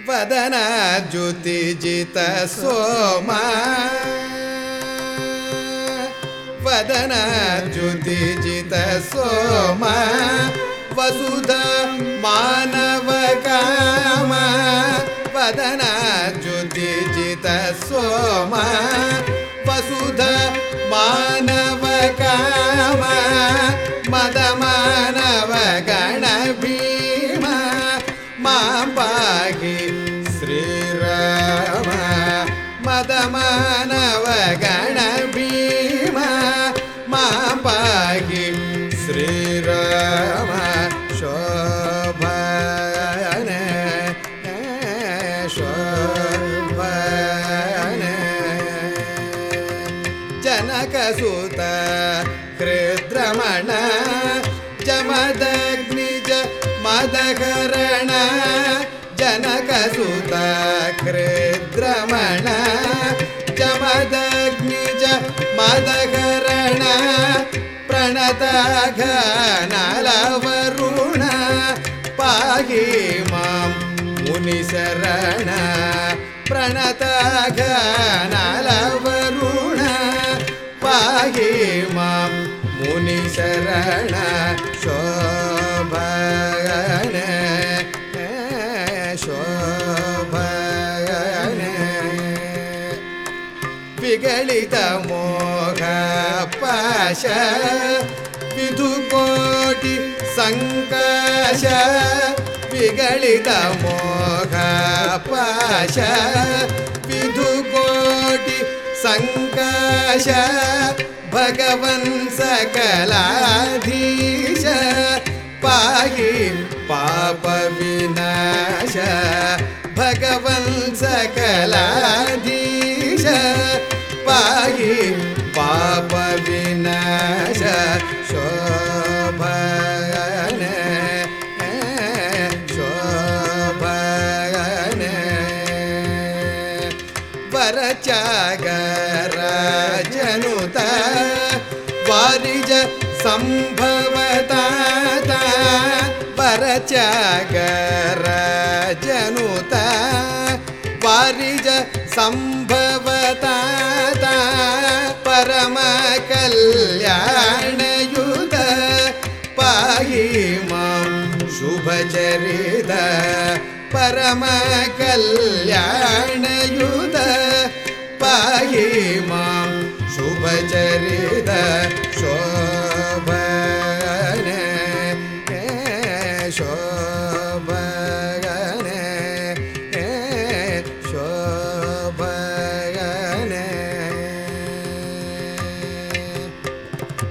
वदनाद्युतिजित सोमा वदनाद्युतिजित सोमा वसुधा मानवकामा वदनाद्युतिजित सोमा वसुधा मानवकामा मदमानव गणभीमा मां पाहि श्रीराम मदमानव गणभीमा मां पाहि श्रीराम शोभने शोभने जनकसुत कृद्रमण जमदग्निज मदकरण जनकसुत कृद्रमण जमदग्निज मदकरण प्रणतघनलवरुण पाहि मां मुनिशरण प्रणतघनलवरुण पाहि मां मुनिशरण शोभने शोभने विगलित मोह पाश विधुकोटि संकाश विगलित मोह पाश विधुकोटि संकाश भगवन् सकलाधीश पाहि पाप विनाश भगवन् सकलाधीश पाहि पाप विनाश शोभने शोभने वरचागराजनुत वारिज संभवता वरचागराजनुत वारिज संभवता परम कल्याणयुत पाहि मां शुभचरित परम कल्याणयुत पाहि मां शुभचरित शोभने शोभने शोभने